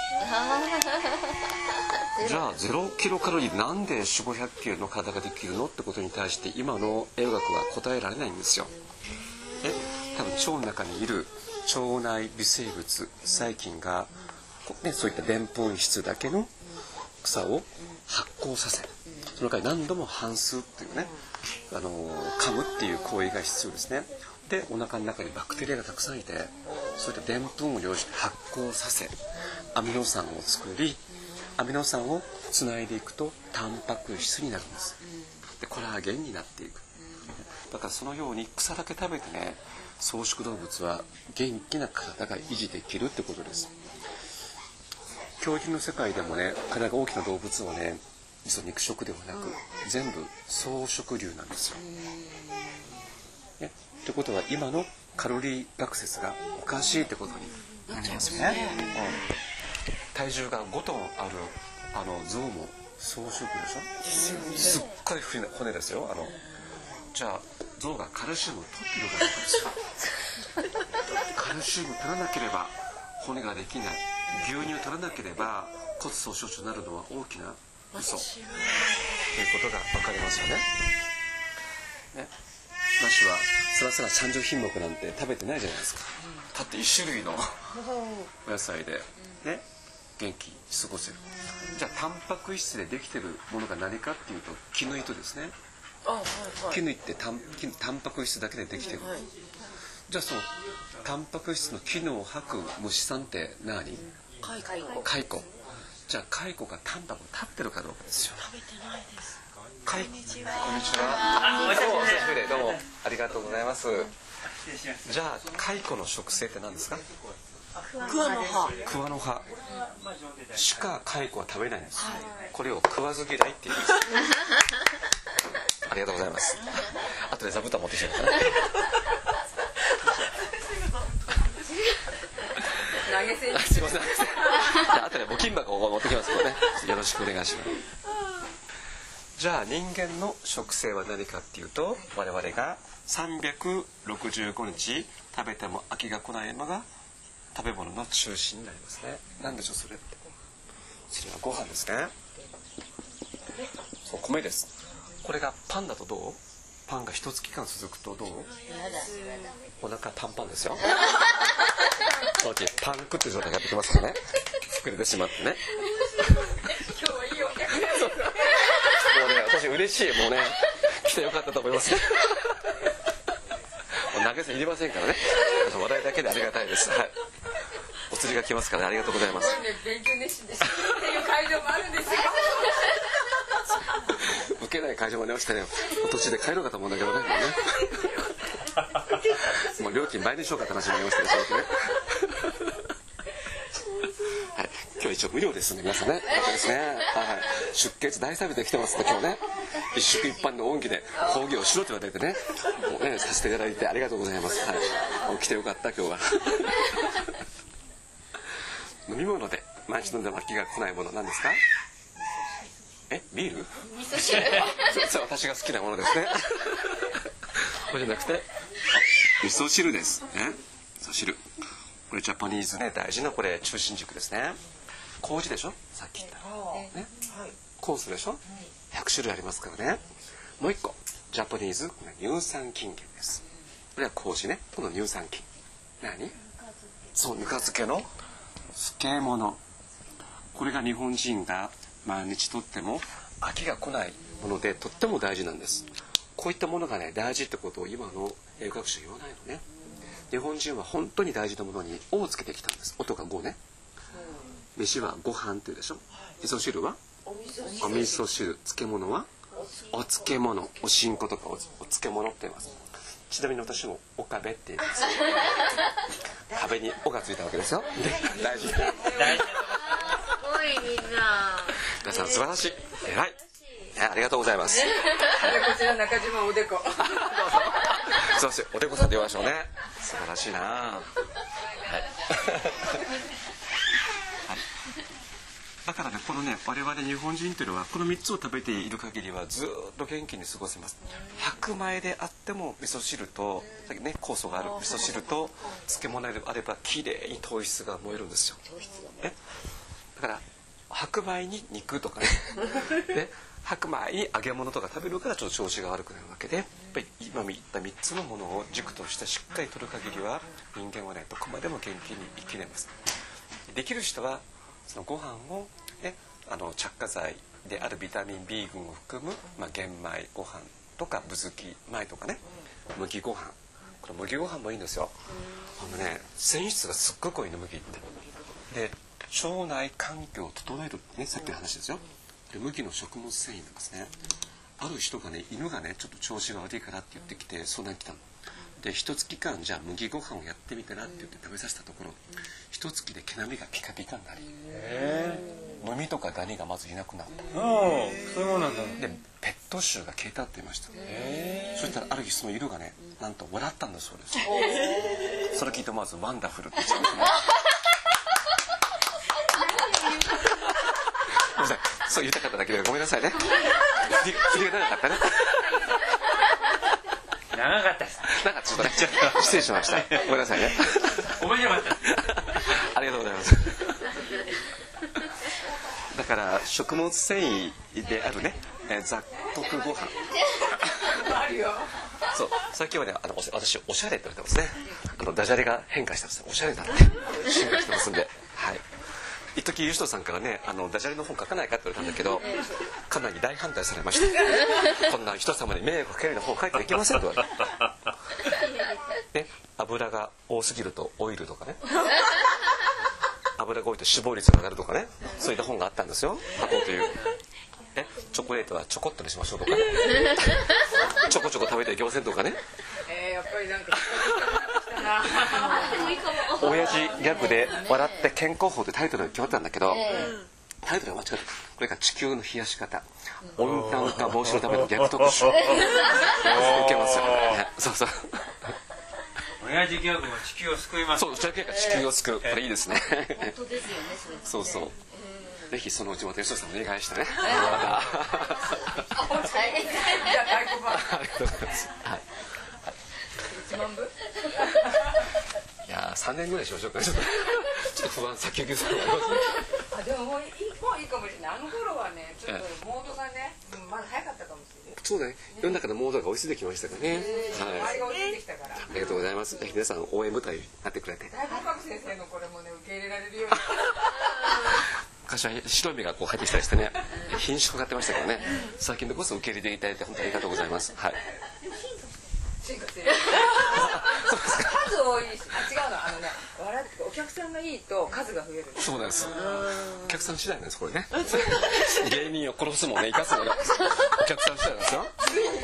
じゃあ0キロカロリーなんで400-500キロの体ができるのってことに対して今の栄養学は答えられないんですよ。多分腸の中にいる腸内微生物細菌が、ね、そういったでんぷん質だけの草を発酵させ、その中に何度も反芻っていうね噛むっていう行為が必要ですね。でお腹の中にバクテリアがたくさんいて、そういったでんぷんを利用して発酵させアミノ酸を作り、 アミノ酸をつないでいくとタンパク質になるんです。でコラーゲンになっていく。だからそのように草だけ食べてね、草食動物は元気な体が維持できるってことです。恐竜の世界でもね、体が大きな動物はね、実は肉食ではなく、全部草食竜なんですよ。ね、ってことは今のカロリー学説がおかしいってことになりますよね。体重が5トンある象も草食でしょ。すっごい骨ですよ。じゃあ象がカルシウムを取っているかどうかですよ。カルシウム取らなければ骨ができない。牛乳取らなければ骨粗しょう症になるのは大きな嘘ということが分かりますよね。梨はスラスラ30品目なんて食べてないじゃないですか。だって1種類のお野菜でね、元気に過ごせる。じゃあタンパク質でできてるものが何かっていうと絹糸ですね。絹ってタンパク質だけでできてる。じゃあそのタンパク質の機能を吐く虫さんって何？蚕。じゃあ蚕がタンパクを食べてるかどうかですよ。 食べてないです。 こんにちは。お久しぶりでどうもありがとうございます。じゃあ蚕の食性って何ですか？桑の葉しか蚕は食べないんです。これを食わず嫌いって言うんです。ありがとうございます。後で座布団持ってきてください。 投げ銭。 すいません。後で募金箱を持ってきますので、ね、よろしくお願いします。じゃあ人間の食性は何かっていうと、我々が365日食べても飽きが来ないのが食べ物の中心になりますね。何でしょうそれって。それはご飯ですね。そう、米です。これがパンだとどう？パンが1月間続くとどう？お腹パンパンですよ。そのうちパンクって状態がやってきますからね。膨れてしまってね。 今日はいいお客さん。 もうね、私嬉しい。もうね、来てよかったと思いますね。投げ銭いりませんからね。話題だけでありがたいです。はい。お釣りが来ますからね、ありがとうございます。 勉強熱心ですっていう会場もあるんですよ。 受けない会場まで落ちてね、途中で帰ろうかと思うんだけどね。もう料金倍にしようかって話になりましたね、その時ね。はい、今日一応無料ですね、皆さんね。ですね。はい、出血大サービスで来てますね、今日ね。一宿一般の恩義で講義をしろと言われてね、もうね、させていただいてありがとうございます。はい、来てよかった今日は。飲み物で毎日飲んでも飽きが来ないものなんですか？ビール？ 味噌汁。 それ私が好きなものですね。これじゃなくて味噌汁ですね。味噌汁。これジャパニーズね、大事なこれ中心軸ですね。麹でしょ、さっき言ったね。酵素でしょ、100種類ありますからね。もう一個ジャパニーズ乳酸菌源です。これは麹ね。この乳酸菌何？そう、ぬか漬けの漬物。これが日本人が毎日とっても飽きが来ないものでとっても大事なんです。こういったものがね大事ってことを今の栄養学者は言わないのね。日本人は本当に大事なものに「を」をつけてきたんです。音が5ね。飯はご飯っていうでしょ。味噌汁はお味噌汁。漬物はお漬物。おしんことかお漬物って言います。ちなみに私もおかべって言います。壁に「お」がついたわけですよ。大事。 すごいみんな。 皆さん素晴らしい。偉い。ありがとうございます。 こちら中島おでこ。 すいません、おでこさんで言いましょうね。素晴らしいな。はい。だからね、このね、我々日本人というのはこの3つを食べている限りはずっと元気に過ごせます。白米であっても味噌汁と、さっきね、酵素がある味噌汁と漬物であればきれいに糖質が燃えるんですよ。だから白米に肉とかね。で白米に揚げ物とか食べるからちょっと調子が悪くなるわけで、やっぱり今言った3つのものを軸としてしっかりとる限りは人間はねどこまでも元気に生きれます。できる人はそのご飯を、ね、着火剤であるビタミン B 群を含む、玄米ご飯とかぶずき米とかね、麦ご飯。これ麦ご飯もいいんですよ。繊維質がすっごく多いの麦って。で腸内環境を整えるね、さっきの話ですよ。で麦の食物繊維なんですね。ある人がね、犬がねちょっと調子が悪いからって言ってきて相談に来たので、一月間じゃあ麦ご飯をやってみたらって言って食べさせたところ、一月で毛並みがピカピカになり、ノミとかダニがまずいなくなった。 そういうものなんだ。 でペット臭が消えたって言いました。そしたらある日その犬がね、なんと笑ったんだそうです。それ聞いてまずワンダフルって言っちゃうんですね。ごめんなさい、そう言いたかっただけでごめんなさいね。振りが長かったね。 長かったです。 なんかちょっとね、失礼しました。ごめんなさいね。 面白かった。 ありがとうございます。だから食物繊維であるね、雑穀ご飯。 あるよ。 そう、最近はね、私おしゃれって言われてますね。ダジャレが変化してます。おしゃれになって進化してますんで、はい。一時ゆしとさんからね、ダジャレの本書かないかって言われたんだけど、かなり大反対されました。こんな人様に迷惑かけるような本書いてはいけませんと言われて。ね、油が多すぎるとオイルとかね。油が多いと死亡率が上がるとかね、そういった本があったんですよ。書こうという。チョコレートはちょこっとにしましょうとかね。ちょこちょこ食べていけませんとかね。 やっぱりなんかしたな。 親父ギャグで笑って健康法ってタイトルが決まったんだけど、タイトルが間違って、これが地球の冷やし方、温暖化防止のための逆特集。受けますよね。そうそう。 親父ギャグは地球を救います。 そう、地球を救う。これいいですね。 本当ですよね、それ。 そうそう。ぜひそのうちまた吉田さんお願いしてね。 じゃあ太鼓判。 ありがとうございます。はい。 1万部？ いや3年ぐらいしましょうかね。ちょっと不安先行きそうな。 でももういいかもしれない。あの頃はね、ちょっとモードがね、まだ早かったかもしれない。 そうだね。世の中のモードが追いついてきましたからね。 周りが追いついてきたから。 ありがとうございます。ぜひ皆さん応援部隊になってくれて。 大合格先生のこれもね受け入れられるように。 昔は白い目がこう入ってきたりしてね、品種かかってましたからね。最近でこそ受け入れていただいて本当にありがとうございます。はい。 進化してる。数多いし、違うの、笑ってお客さんがいいと数が増える。 そうなんです。お客さん次第なんですこれね。芸人を殺すもね生かすもね、お客さん次第なんですよ。 これも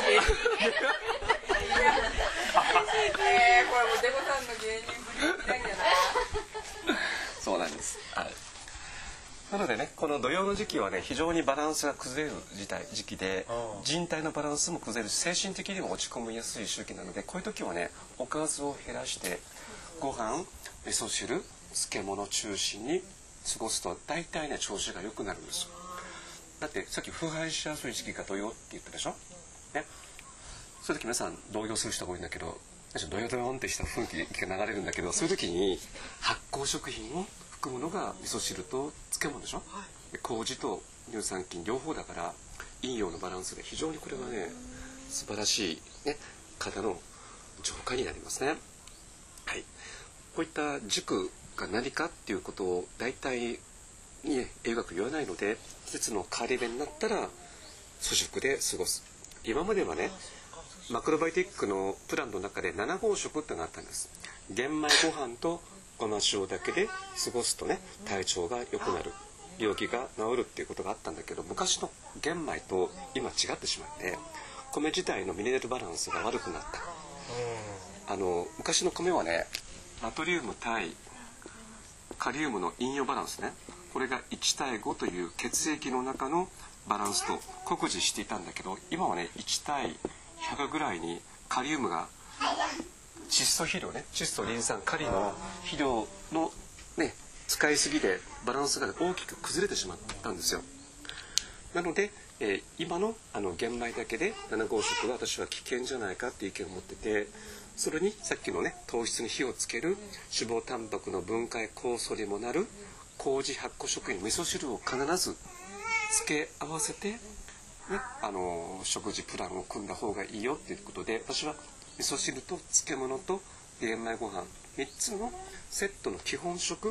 デコさんの芸人ぶりみたいじゃない。 そうなんです。はい。なのでね、この土曜の時期はね、非常にバランスが崩れる時期で、人体のバランスも崩れるし、精神的にも落ち込みやすい周期なので、こういう時はね、おかずを減らしてご飯、味噌汁、漬物中心に過ごすと大体ね調子が良くなるんですよ。だってさっき腐敗しやすい時期が土曜って言ったでしょ、ね、そういう時皆さん動揺する人が多いんだけど、ドヨドヨンってした雰囲気が流れるんだけど、そういう時に発酵食品を含むのが味噌汁と漬物でしょ、で麹と乳酸菌両方だから陰陽のバランスで非常にこれはね素晴らしい、ね、体の浄化になりますね。はい、こういった軸が何かっていうことを大体に、ね、英学言わないので、季節の変わり目になったら粗食で過ごす。今まではねマクロバイオティックのプランの中で7号食ってのがあったんです。玄米ご飯とごま塩だけで過ごすとね体調が良くなる、病気が治るっていうことがあったんだけど、昔の玄米と今違ってしまって米自体のミネラルバランスが悪くなった。昔の米はねナトリウム対カリウムの陰陽バランスね、これが1対5という血液の中のバランスと酷似していたんだけど、今はね1対100ぐらいにカリウムが窒素肥料ね、窒素リン酸カリの肥料のね使いすぎでバランスが大きく崩れてしまったんですよ。なので、今の玄米だけで7号食は私は危険じゃないかっていう意見を持ってて、それにさっきのね糖質に火をつける脂肪タンパクの分解酵素にもなる麹発酵食品味噌汁を必ず付け合わせて、ね、食事プランを組んだ方がいいよっていうことで、私は味噌汁と漬物と玄米ご飯3つのセットの基本食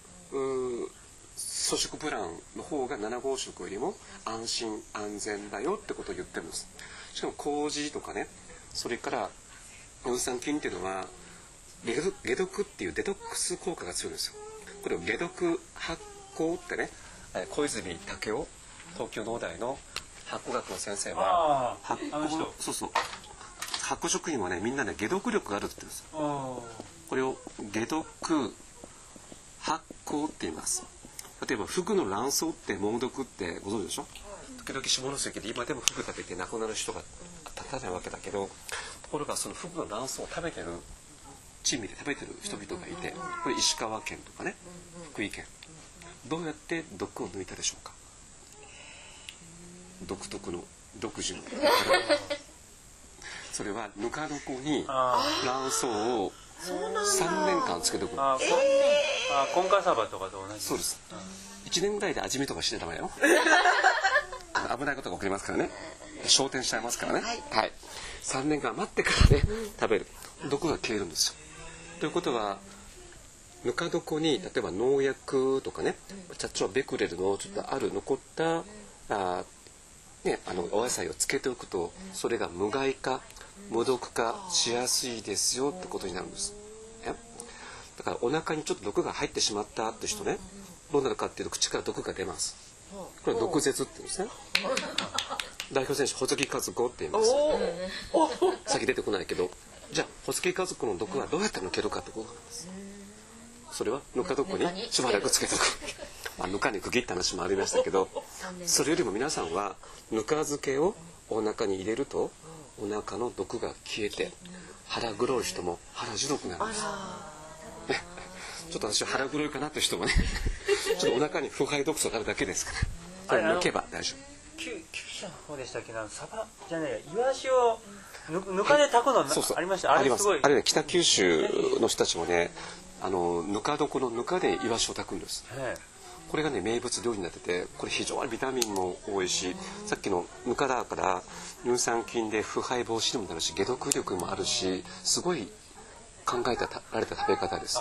粗食プランの方が7号食よりも安心安全だよってことを言ってるんです。しかも麹とかね、それから乳酸菌っていうのは解毒っていうデトックス効果が強いんですよ。これを解毒発酵ってね、小泉武雄東京農大の発酵学の先生は発酵、そうそう、発酵食品はねみんなね解毒力があるって言ってるんですよ。これを解毒発酵って言います。例えばフグの卵巣って猛毒ってご存知でしょ。時々下関で今でもフグ食べて亡くなる人が立たないわけだけど、ところがそのフグの卵巣を食べてる珍味で食べてる人々がいて、これ石川県とかね福井県、どうやって毒を抜いたでしょうか。独特の独自のそれはぬか床に卵巣を3年間つけておく。 コンカサバとかと同じ。 そうです。1年ぐらいで味見とかしてたまよ危ないことが起こりますからね、昇天しちゃいますからね、はい、3年間待ってからね食べる、毒が消えるんですよ。ということはぬか床に例えば農薬とかね、茶々ベクレルのちょっとある残ったお野菜をつけておくと、それが無害化無毒化しやすいですよってことになるんです。だからお腹にちょっと毒が入ってしまったって人ね、どうなるかっていうと口から毒が出ます。これは毒舌って言うんですね。代表選手細木和子って言います。先出てこないけど、じゃあ細木和子の毒はどうやって抜けるかってことなんです。それはぬか床にしばらくつけておく。ぬかに釘って話もありましたけど、それよりも皆さんはぬか漬けをお腹に入れるとお腹の毒が消えて腹黒い人も腹白くなるんです。ちょっと私は腹黒いかなという人もねちょっとお腹に腐敗毒素があるだけですから、抜けば大丈夫。 九州の方でしたっけ、サバじゃねえ、イワシをぬかで炊くのありました。 あれすごい。あれね、北九州の人たちもね、ぬか床のぬかでイワシを炊くんです。これがね名物料理になってて、これ非常にビタミンも多いし、さっきのぬかだから乳酸菌で腐敗防止にもなるし、解毒力もあるし、すごい考えられた食べ方です。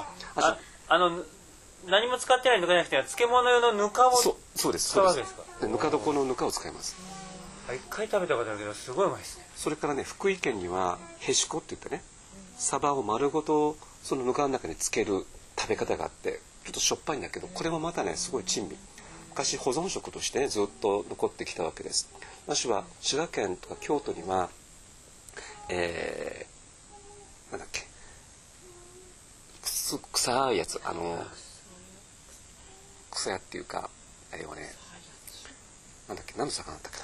何も使ってないぬかじゃなくて漬物用のぬかをそうです。 使うわけですか。 ぬか床のぬかを使います。 一回食べたことあるけどすごいうまいですね。 それからね、福井県にはへしこって言ってね、サバを丸ごとそのぬかの中に漬ける食べ方があって、ちょっとしょっぱいんだけど、これもまたねすごい珍味。昔保存食として、ね、ずっと残ってきたわけです。私は滋賀県とか京都には、なんだっけ、臭いやつ、草屋っていうか、あれはね、なんだっけ、何の魚だったか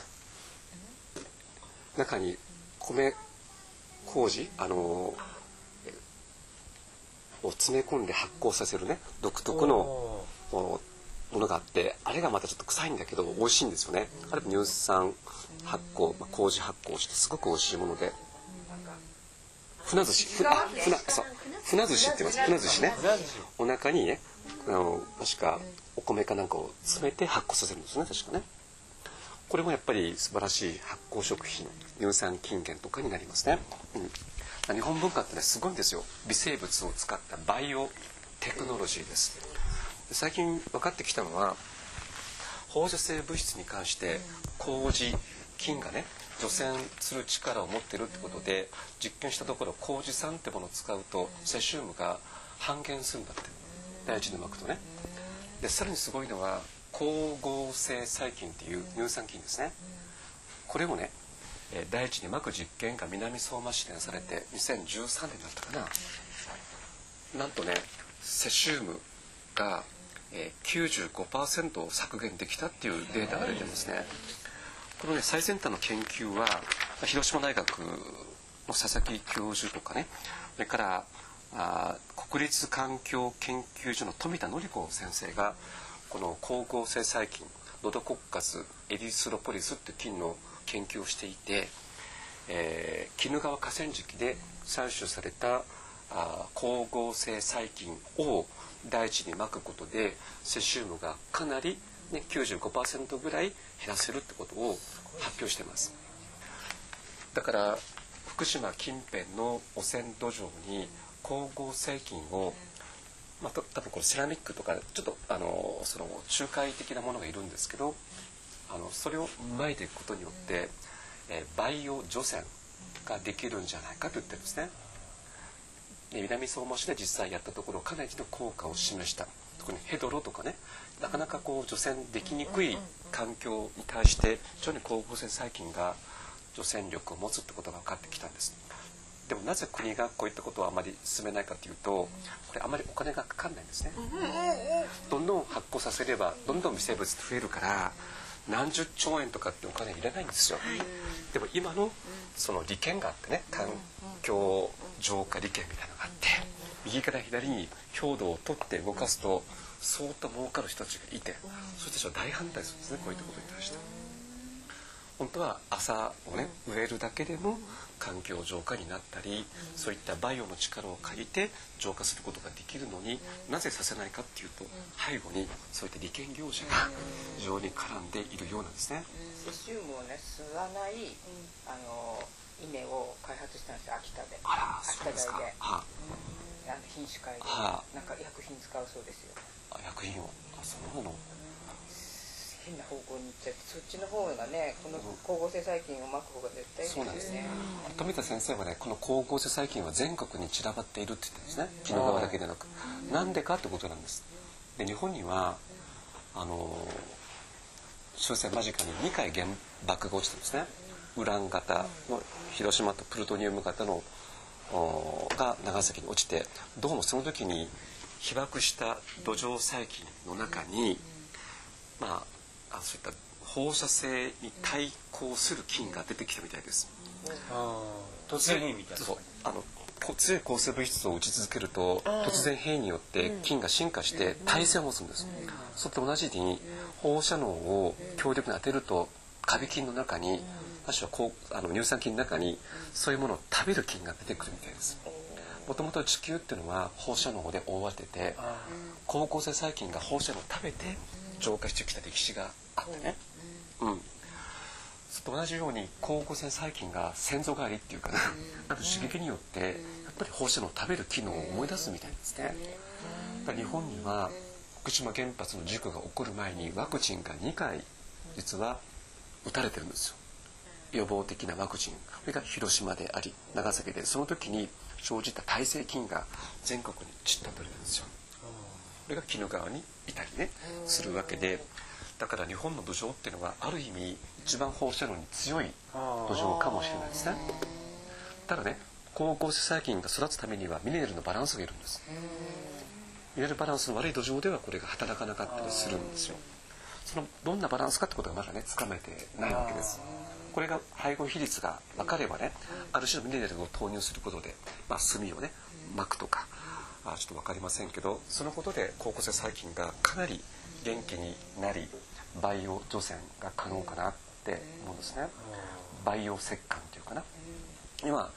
な、中に米麹を詰め込んで発酵させるね独特のものがあって、あれがまたちょっと臭いんだけど美味しいんですよね。あれ乳酸発酵、麹発酵してすごく美味しいもので、船寿司、船寿司って言います。船寿司ね、お腹にね確かお米かなんかを詰めて発酵させるんですね、確かね。これもやっぱり素晴らしい発酵食品、乳酸菌源とかになりますね。日本文化ってねすごいんですよ。微生物を使ったバイオテクノロジーです。最近分かってきたのは、放射性物質に関して麹菌がね除染する力を持っているってことで実験したところ、麹酸ってものを使うとセシウムが半減するんだって、大地に巻くとね。でさらにすごいのは光合成細菌っていう乳酸菌ですね。これをね大地にまく実験が南相馬市でなされて、2013年だったかな。なんとねセシウムが 95% 削減できたっていうデータが出てますね。このね最先端の研究は広島大学の佐々木教授とかね、それから国立環境研究所の富田典子先生がこの光合成細菌ノドコッカスエリスロポリスって菌の研究をしていて、鬼怒川河川敷で採取された光合成細菌を大地にまくことでセシウムがかなり、ね、95% ぐらい減らせるってことを発表しています。だから福島近辺の汚染土壌に光合成菌を、多分これセラミックとかちょっとその仲介的なものがいるんですけど、それをまいていくことによって、バイオ除染ができるんじゃないかと言ってるんですね。で南相馬市で実際やったところかなりの効果を示した。 特にヘドロとかね、なかなかこう除染できにくい環境に対して非常に光合成細菌が除染力を持つってことが分かってきたんです。でもなぜ国がこういったことをあまり進めないかというと、これあまりお金がかかんないんですね。どんどん発酵させればどんどん微生物増えるから何十兆円とかってお金いらないんですよ。でも今のその利権があってね、環境浄化利権みたいなのがあって、右から左に表土を取って動かすと相当儲かる人たちがいて、そういう人たちは大反対するんですね、こういったことに対して。本当は朝をね植えるだけでも環境浄化になったり、そういったバイオの力を借りて浄化することができるのに、なぜさせないかっていうと、背後にそういった利権業者が非常に絡んでいるようなんですね。 セシウムをね吸わない稲を開発したんですよ、秋田で。 あら、そうですか。 品種改良、なんか薬品使うそうですよ。 薬品を、そうなの。 変な方向に行っちゃって、そっちの方がね、この光合成細菌をまく方が絶対いいですね。そうなんですね。 富田先生はね、この光合成細菌は全国に散らばっているって言ってるんですね。鬼怒川だけでなく。なんでかってことなんです。で、日本には終戦間近に2回原爆が落ちてるんですね。ウラン型の広島とプルトニウム型のが長崎に落ちて、どうもその時に被爆した土壌細菌の中に、そういった放射性に対抗する菌が出てきたみたいです。 突然変異みたいな。 そう、強い抗生物質を打ち続けると突然変異によって菌が進化して耐性を持つんです。それと同じに放射能を強力に当てるとカビ菌の中に、もしくは乳酸菌の中にそういうものを食べる菌が出てくるみたいです。もともと地球っていうのは放射能で覆われてて、光合成細菌が放射能を食べて浄化してきた歴史があってね。それと同じように光合成細菌が先祖返りっていうかな、あと刺激によってやっぱり放射能を食べる機能を思い出すみたいですね。だから日本には福島原発の事故が起こる前にワクチンが2回実は打たれてるんですよ。予防的なワクチン。これが広島であり長崎で、その時に生じた耐性菌が全国に散ったというんですよ。これが鬼怒川にいたりねするわけで、だから日本の土壌っていうのはある意味一番放射能に強い土壌かもしれないですね。ただね、光合成細菌が育つためにはミネラルのバランスがいるんです。ミネラルバランスの悪い土壌ではこれが働かなかったりするんですよ。そのどんなバランスかってことがまだねつかめてないわけです。これが配合比率が分かればね、ある種のミネラルを投入することで、炭をねまくとかちょっと分かりませんけど、そのことで光合成細菌がかなり元気になり、バイオ除染が可能かなって思うんですね。バイオ石棺っていうかな。今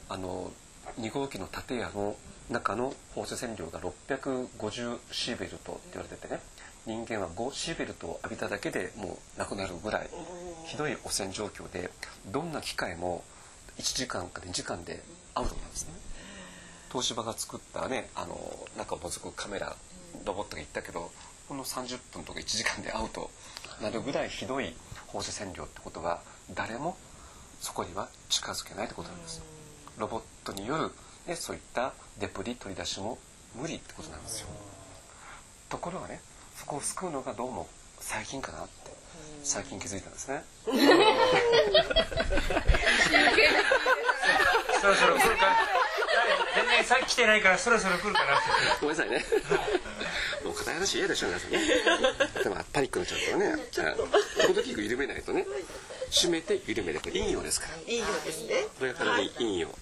2号機の建屋の中の放射線量が650シーベルトって言われててね、人間は5シーベルトを浴びただけでもう亡くなるぐらいひどい汚染状況で、どんな機械も1時間か2時間でアウトなんですね。東芝が作ったね中を覗くカメラロボットが言ったけど、この30分とか1時間でアウトなるぐらいひどい放射線量ってことは、誰もそこには近づけないってことなんです。ロボットによる、ね、そういったデプリ取り出しも無理ってことなんですよ。ところがね、そこを救うのがどうも細菌かなって最近気づいたんですね。 そろそろ来るか。全然さっき来てないからそろそろ来るかなって。 ごめんなさいね。もう硬い話嫌でしょ皆さんね。でもパニックになっちゃうからね。この器具緩めないとね。締めて緩めて、これ陰陽ですから。 陰陽ですね。 これから陰陽ね。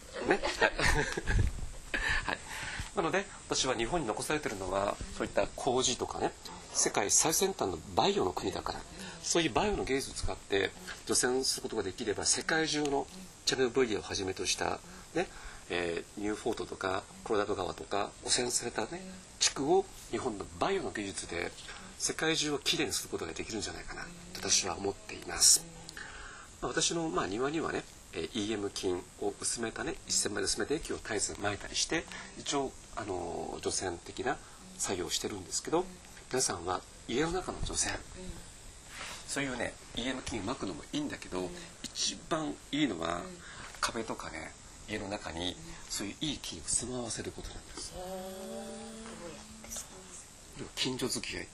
はい。なので私は日本に残されているのはそういった麹とかね、世界最先端のバイオの国だから、そういうバイオの技術を使って除染することができれば、世界中のチェルノブイリをはじめとしたね、ニューフォートとかコロラド川とか汚染されたね地区を日本のバイオの技術で世界中をきれいにすることができるんじゃないかなと私は思っています。私の庭にはね、EM 菌を薄めたね1000倍で薄めた液を絶えず撒いたりして一応除染的な作業をしてるんですけど、皆さんは家の中の除染、そういうね EM 菌を撒くのもいいんだけど、一番いいのは壁とかね家の中にそういういい菌を住まわせることなんです。 れを近所付き合いって。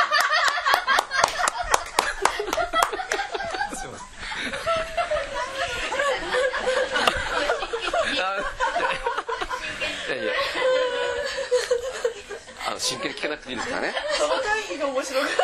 すいません。真剣に聞かなくていいですからね。 その会議が面白い。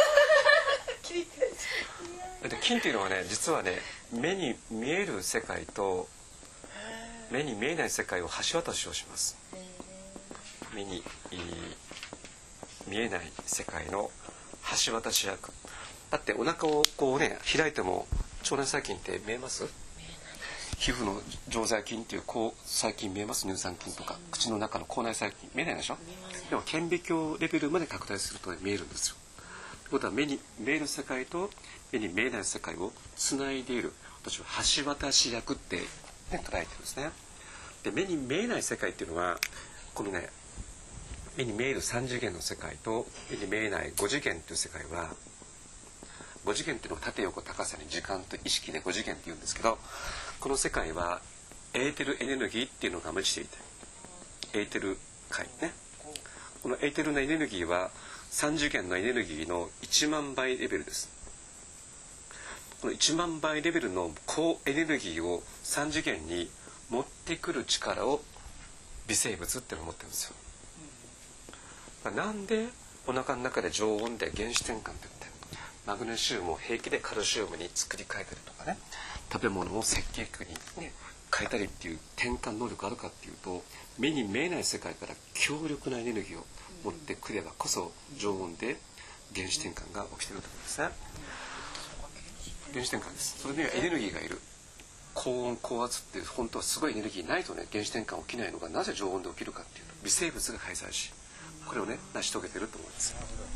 で金っていうのはね、実はね、目に見える世界と目に見えない世界を橋渡しをします。目に見えない世界の橋渡し役。だってお腹をこうね開いても腸内細菌って見えます？皮膚の常在菌っていう細菌見えます？乳酸菌とか口の中の口内細菌見えないでしょ。でも顕微鏡レベルまで拡大すると、ね、見えるんですよ。ということは目に見える世界と目に見えない世界をつないでいる、私は橋渡し役って、ね、捉えてるんですね。で目に見えない世界っていうのはこのね、目に見える3次元の世界と目に見えない5次元という世界は、5次元っていうのは縦横高さに時間と意識で5次元っていうんですけど、この世界はエーテルエネルギーっていうのが満ちていて、エーテル界ね、このエーテルのエネルギーは3次元のエネルギーの1万倍レベルです。この1万倍レベルの高エネルギーを3次元に持ってくる力を微生物っていうのを持ってるんですよ。なんでお腹の中で常温で原子転換って言ってマグネシウムを平気でカルシウムに作り変えたりとかね、食べ物を赤血球に、ね、変えたりっていう転換能力あるかっていうと、目に見えない世界から強力なエネルギーを持ってくればこそ常温で原子転換が起きているということですね。原子転換です。それにはエネルギーがいる。高温高圧って本当はすごいエネルギーないとね、原子転換起きないのがなぜ常温で起きるかっていうと、微生物が介在し、これをね成し遂げてると思います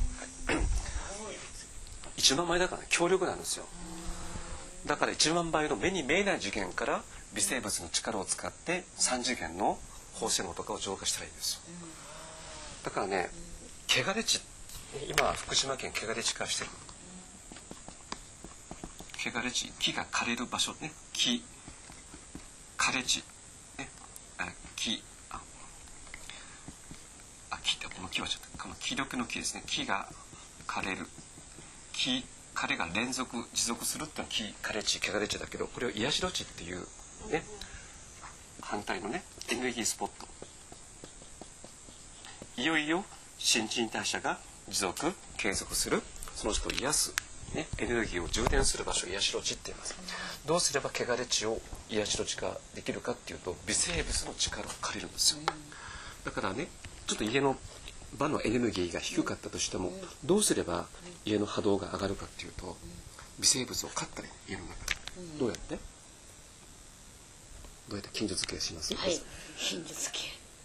。1万倍だから、ね、強力なんですよ。だから1万倍の目に見えない次元から微生物の力を使って3次元の放射能とかを浄化したらいいんですよ。だからね、汚れ地、今福島県汚れ地化してる。汚れ地、木が枯れる場所ね、木枯れ地ね、木ってこの木はちょっとこの木緑の木ですね。木が枯れる、木枯れが連続持続するっていうのは木枯れ地汚れ地だけど、これを癒しろ地っていうね、反対のねエネルギースポット。いよいよ新陳代謝が持続継続する、その人を癒す、ね、エネルギーを充電する場所を癒しろ地って言います。どうすれば汚れ地を癒しろ地ができるかっていうと、微生物の力を借りるんですよ。だからね、ちょっと家の場のエネルギーが低かったとしても、どうすれば家の波動が上がるかっていうと、微生物を飼ったり、家の中でどうやって近所付けします？ はい、近所付け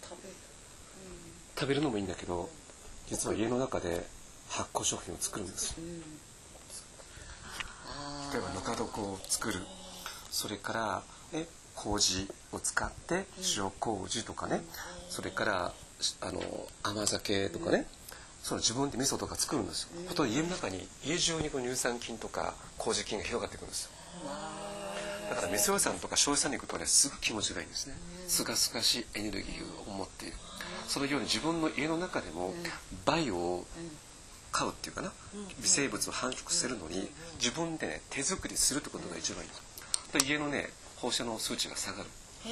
食べるのもいいんだけど、実は家の中で発酵食品を作るんですよ。例えばぬか床を作る、それから、ね、麹を使って塩麹とかね、それから甘酒とかね、その自分で味噌とか作るんですよ。ほとんど家の中に家中にこの乳酸菌とか麹菌が広がっていくんですよ。だから味噌屋さんとか醤油さんに行くとね、すぐ気持ちがいいんですね。すがすがしいエネルギーを持っている。そのように自分の家の中でもバイオを飼うっていうかな、微生物を繁殖するのに自分で、ね、手作りするってことが一番いい。で家のね放射能数値が下がる。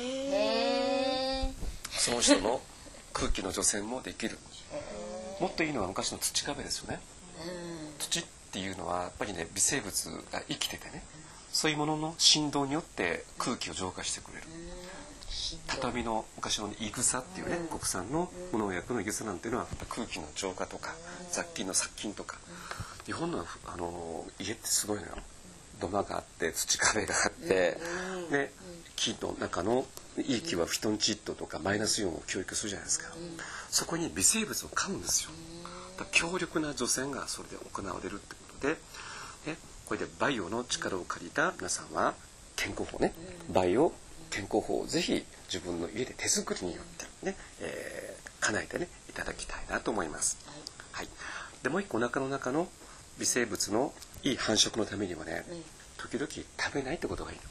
その人の空気の除染もできる。もっといいのは昔の土壁ですよね。土っていうのはやっぱりね、微生物が生きててね、そういうものの振動によって空気を浄化してくれる。畳の昔のいぐさっていうね、国産の無農薬のいぐさなんていうのは空気の浄化とか雑菌の殺菌とか。日本の家ってすごいのよ。土間があって土壁があって、ね、木の中のいい木はフィトンチッドとかマイナスイオンを教育するじゃないですか。そこに微生物を飼うんですよ。だから強力な除染がそれで行われるってことで、ね、これでバイオの力を借りた皆さんは健康法ね、バイオ健康法をぜひ自分の家で手作りによってね、叶えてねいただきたいなと思います。はい。でもう一個お腹の中の微生物のいい繁殖のためにはね、時々食べないってことがいいの。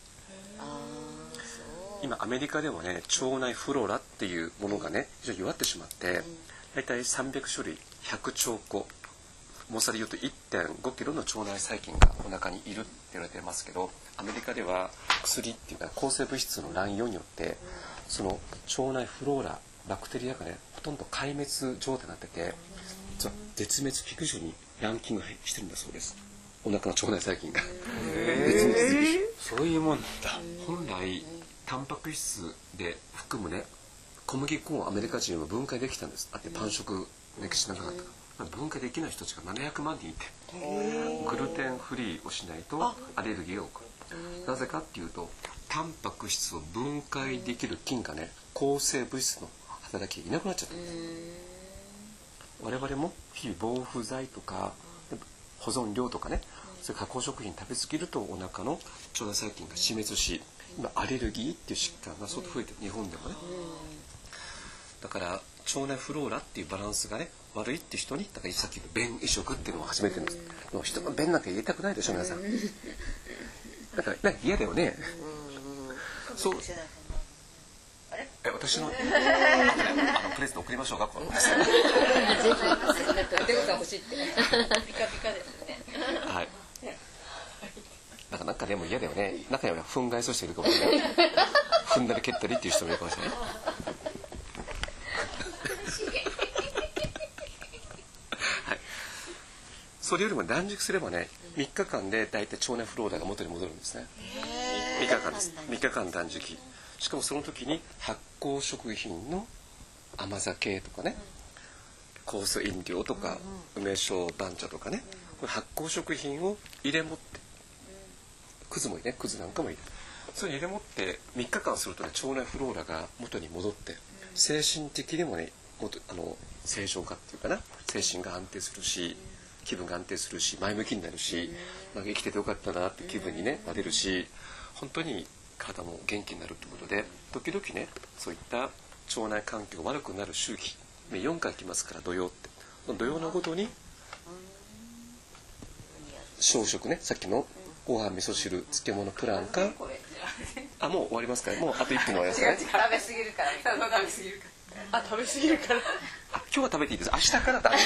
今アメリカでもね、腸内フローラっていうものがね非常に弱ってしまって、だいたい300種類 100兆個、重さでいうと 1.5 キロの腸内細菌がお腹にいるって言われてますけど、アメリカでは薬っていうか抗生物質の乱用によってその腸内フローラ、バクテリアがねほとんど壊滅状態になってて、実は絶滅危惧種にランキングしてるんだそうです。お腹の腸内細菌が絶滅危惧種。 そういうもんだ。 本来タンパク質で含むね小麦粉をアメリカ人は分解できたんです。あってパン食歴史長かった。分解できない人たちが700万人いて、グルテンフリーをしないとアレルギーが起こる。なぜかっていうと、タンパク質を分解できる菌がね抗生物質の働きがいなくなっちゃったんです。我々も日々防腐剤とか保存料とかね、それから加工食品食べ過ぎるとお腹の腸内細菌が死滅し、今アレルギーっていう疾患が相当増えてる、日本でもね。だから腸内フローラっていうバランスがね悪いっていう人に、だからさっきの便移植っていうのを始めてるんです。もう人の便なんか入れたくないでしょ皆さん。だからね嫌だよね。そう。私のプレゼント送りましょうか。このデコさん欲しいって。 ピカピカですね。 はい。なんかでも嫌だよね。中には憤慨しているかもしれない。踏んだり蹴ったりっていう人もいるかもしれない。はい。それよりも断食すればね、3日間で大体腸内フローラが元に戻るんですね。3日間です。3日間断食。しかもその時に発酵食品の甘酒とかね、酵素飲料とか梅酒番茶とかね、これ発酵食品を入れ持って、くずもいいね、くずなんかもいい。それ入れ持って3日間するとね、腸内フローラが元に戻って、精神的にもね正常化っていうかな、精神が安定するし、気分が安定するし、前向きになるし、生きててよかったなって気分にねなれるし、本当に体も元気になるということで、時々ねそういった腸内環境が悪くなる周期4回来ますから、土曜って、土曜のごとに小食ね、さっきのご飯味噌汁漬物プランか、あ、もう終わりますから、もうあと1分で終わりますからね。 食べ過ぎるからみたいな。食べ過ぎるから。あ、食べ過ぎるから。 今日は食べていいです。明日からダメです。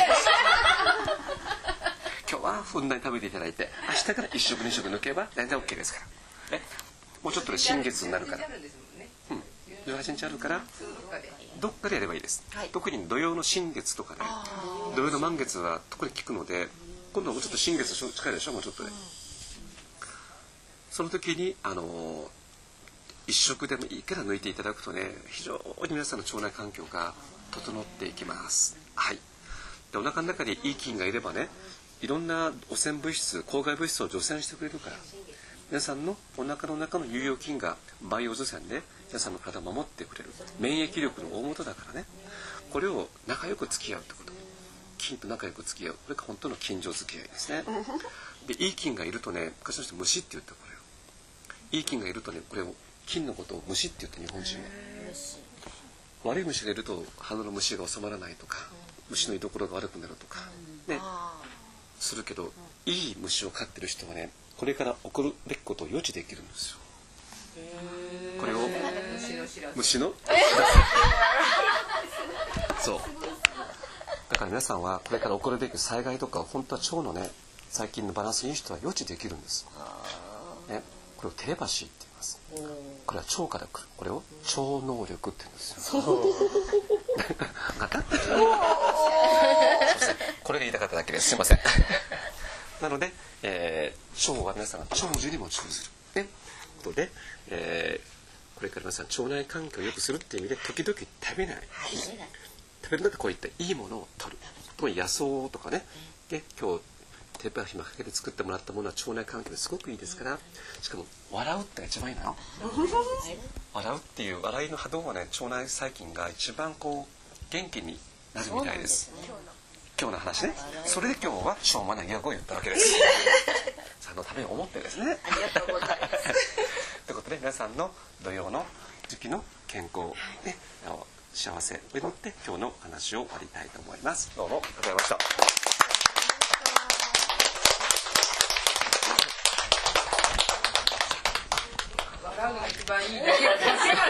今日はふんだんに食べていただいて、明日から1食2食抜けば全然 OK ですからね。もうちょっとで新月になるから、18日あるからどっかでやればいいです。特に土曜の新月とかね、土曜の満月は特に効くので、今度はもうちょっと新月近いでしょ、もうちょっとで、その時に一食でもいいから抜いていただくとね、非常に皆さんの腸内環境が整っていきます。はい。で、お腹の中にいい菌がいればね、いろんな汚染物質、公害物質を除染してくれるから、皆さんのお腹の中の有用菌が培養除染で皆さんの体を守ってくれる免疫力の大元だからね、これを仲良く付き合うってこと、菌と仲良く付き合う、これが本当の菌上付き合いですね。で、いい菌がいるとね、昔の人虫って言ったこれを、いい菌がいるとね、これを菌のことを虫って言った日本人は。悪い虫がいると鼻の虫が収まらないとか、虫の居所が悪くなるとかねするけど、いい虫を飼ってる人はね、これから起こるべきことを予知できるんですよ。これを虫のそうだから皆さんはこれから起こるべき災害とか、本当は腸のね細菌のバランスにいい人は予知できるんです、ね、これをテレパシーって言います。これは腸から来る、これを超能力って言うんですよ。分かったじゃん。これが言いたかっただけです。すいません。なので、腸は皆さんが長寿にも長寿る、ね、ということで、これから皆さん腸内環境を良くするっていう意味で、時々食べない、食べるんだってこういったいいものを取る、特に野草とかね、で今日手間暇かけて作ってもらったものは腸内環境ですごくいいですから、しかも笑うって一番いいのよ。笑うっていう笑いの波動はね、腸内細菌が一番こう元気になるみたいです。今日の話ね。それで今日はしょうもないギャグを言ったわけです。そのために思ってですね。 ありがとうございます。 ということで、皆さんの土曜の時期の健康、ね、幸せを祈って今日の話を終わりたいと思います。どうもありがとうございました。 笑うのが一番いいだけ